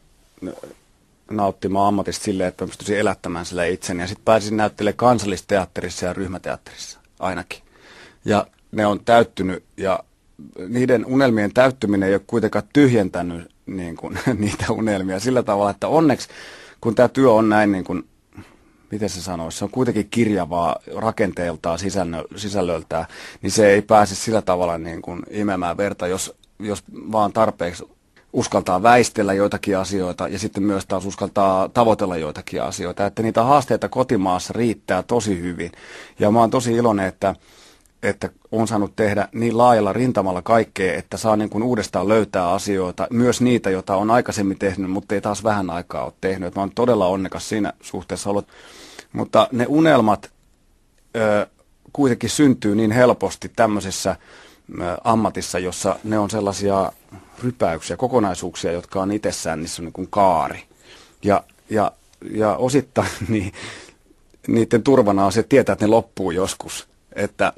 nauttimaan ammatista silleen, että mä pystyisin elättämään sillä itseni. Ja sitten pääsisin näyttelemään kansallisteatterissa ja ryhmäteatterissa ainakin. Ja ne on täyttynyt, ja niiden unelmien täyttyminen ei ole kuitenkaan tyhjentänyt niin kuin, niitä unelmia sillä tavalla, että onneksi kun tämä työ on näin, niin kuin, miten se sanoisi, se on kuitenkin kirjavaa rakenteeltaan, sisällö, sisällöltään, niin se ei pääse sillä tavalla niin kuin imemään verta, jos, jos vaan tarpeeksi uskaltaa väistellä joitakin asioita ja sitten myös taas uskaltaa tavoitella joitakin asioita, että niitä haasteita kotimaassa riittää tosi hyvin. Ja mä oon tosi iloinen, että että on saanut tehdä niin laajalla rintamalla kaikkea, että saa niin kuin uudestaan löytää asioita, myös niitä, joita on aikaisemmin tehnyt, mutta ei taas vähän aikaa ole tehnyt. Mä oon todella onnekas siinä suhteessa ollut. Mutta ne unelmat ö, kuitenkin syntyy niin helposti tämmöisessä ö, ammatissa, jossa ne on sellaisia rypäyksiä, kokonaisuuksia, jotka on itsessään, niissä on niin kuin kaari. Ja, ja, ja osittain niin, niiden turvana on se, että tietää, että ne loppuu joskus. Että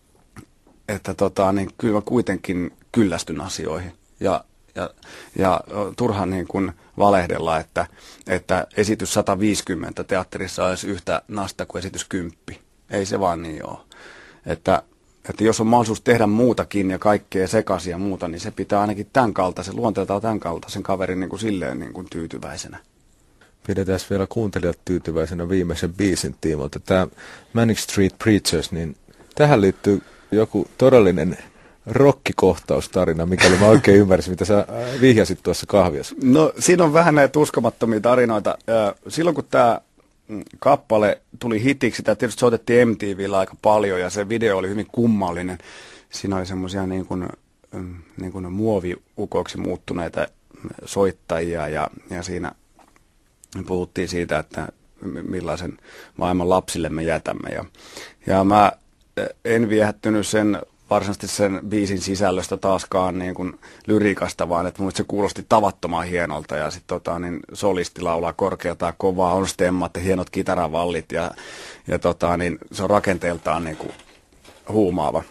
että tota, niin kyllä mä kuitenkin kyllästyn asioihin ja, ja, ja turha niin kuin valehdella, että, että esitys sata viisikymmentä teatterissa olisi yhtä nasta kuin esitys kymmenen. Ei se vaan niin ole. Että, että jos on mahdollisuus tehdä muutakin ja kaikkea sekaisin ja muuta, niin se pitää ainakin tämän kaltaisen, luonteeltaan tämän kaltaisen kaverin niin kuin silleen niin kuin tyytyväisenä. Pidetään vielä kuuntelijat tyytyväisenä viimeisen biisin tiimoilta. Tämä Manic Street Preachers, niin tähän liittyy joku todellinen rokkikohtaustarina, mikäli mä oikein ymmärsin, mitä sä vihjasit tuossa kahviassa. No siinä on vähän näitä uskomattomia tarinoita. Silloin kun tämä kappale tuli hitiksi, sitä tietysti soitettiin M T V:llä aika paljon ja se video oli hyvin kummallinen. Siinä oli semmoisia niin kuin, niin kuin muoviukoiksi muuttuneita soittajia ja, ja siinä puhuttiin siitä, että millaisen maailman lapsille me jätämme. Ja, ja mä en viehättynyt sen varsinaisesti sen biisin sisällöstä taaskaan niin kuin lyriikasta, vaan että mun se kuulosti tavattoman hienolta ja sitten tota, niin solisti laulaa korkeata ja kovaa, on stemmat ja hienot kitaravallit ja, ja tota, niin se on rakenteeltaan niin kuin huumaava.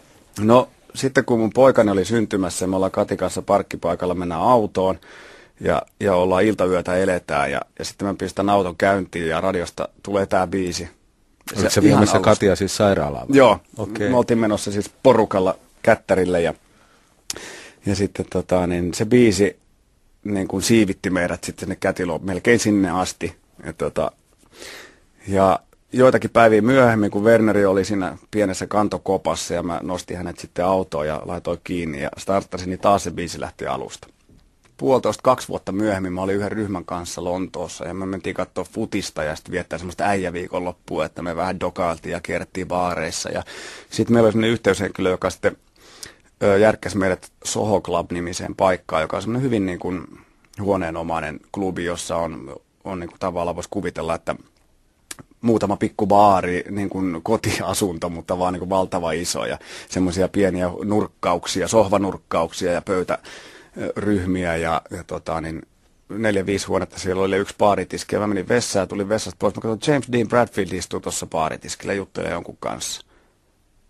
No sitten kun mun poikani oli syntymässä, me ollaan Katin kanssa parkkipaikalla, mennään autoon ja, ja ollaan iltayötä eletään ja, ja sitten mä pistän auton käyntiin ja radiosta tulee tää biisi. Oliko se viemässä Katia siis sairaalaan? Joo, okay. Me oltiin menossa siis porukalla Kättärille ja, ja sitten tota, niin se biisi niin kuin siivitti meidät sitten sinne Kätilöön melkein sinne asti. Ja, tota, ja joitakin päiviä myöhemmin, kun Werneri oli siinä pienessä kantokopassa ja mä nostin hänet sitten autoon ja laitoin kiinni ja starttasin, niin taas se biisi lähti alusta. Puolitoista, kaksi vuotta myöhemmin mä olin yhden ryhmän kanssa Lontoossa ja me mentiin katsoa futista ja sitten viettää semmoista äijäviikonloppua, että me vähän dokailtiin ja kierrettiin baareissa. Ja sitten meillä oli semmoinen yhteyshenkilö, joka sitten ö, järkkäsi meidät Soho Club-nimiseen paikkaan, joka on semmoinen hyvin niin kuin huoneenomainen klubi, jossa on, on niin kuin tavallaan voisi kuvitella, että muutama pikku baari, niin kuin kotiasunto, mutta vaan niin kuin valtava iso ja semmoisia pieniä nurkkauksia, sohvanurkkauksia ja pöytä ryhmiä ja, ja tota, niin neljä, viisi huonetta siellä oli yksi baaritiski ja mä menin vessaan ja tulin vessasta pois. Mä katsoin, James Dean Bradfield istuu tuossa baaritiskillä ja juttelee jonkun kanssa.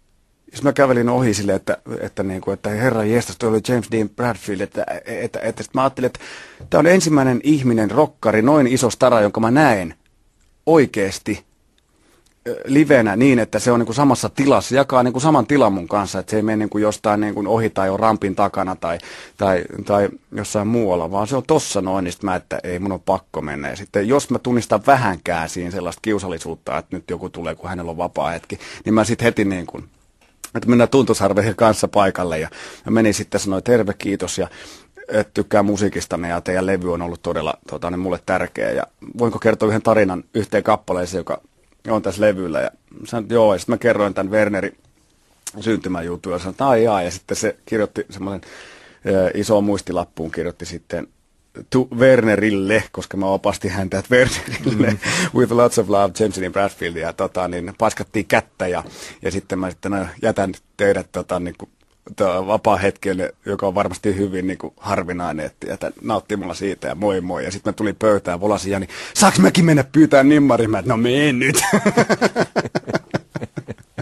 jos mä kävelin ohi silleen, että, että, niin kuin, että herra jestas, toi oli James Dean Bradfield, että, että, että, että mä ajattelin, että tämä on ensimmäinen ihminen, rokkari, noin iso stara, jonka mä näen oikeasti livenä niin, että se on niin kuin samassa tilassa, jakaa niin kuin saman tilan mun kanssa, että se ei mene niin kuin jostain niin kuin ohi tai on rampin takana tai, tai, tai jossain muualla, vaan se on tossa noin, niin mä, että ei mun on pakko mennä. Ja sitten jos mä tunnistan vähänkään siinä sellaista kiusallisuutta, että nyt joku tulee, kun hänellä on vapaa hetki, niin mä sitten heti niin kuin, että mennään Tuntosarveen kanssa paikalle ja mä menin sitten sanoin terve, kiitos ja että tykkää musiikistanne ja teidän levy on ollut todella tota, niin mulle tärkeä ja voinko kertoa yhden tarinan yhteen kappaleeseen, joka on tässä levyllä ja sanoin, että joo, ja sitten mä kerroin tämän Wernerin syntymäjutun ja sanoin, että ai jaa, ja sitten se kirjoitti semmoinen iso muistilappuun, kirjoitti sitten to Wernerille, koska mä opastin häntä, että Wernerille, mm-hmm. with lots of love, James Dean Bradfield, ja tota, niin paiskattiin kättä, ja, ja sitten mä sitten no, jätän teidät tota, niin kuin, vapaa-hetkelle, joka on varmasti hyvin niin kuin, harvinainen, että jätän nauttimalla siitä, ja moi moi, ja sitten mä tulin pöytään, volasin, ja niin, saaks mäkin mennä pyytää nimmarin? Mä, no mene nyt.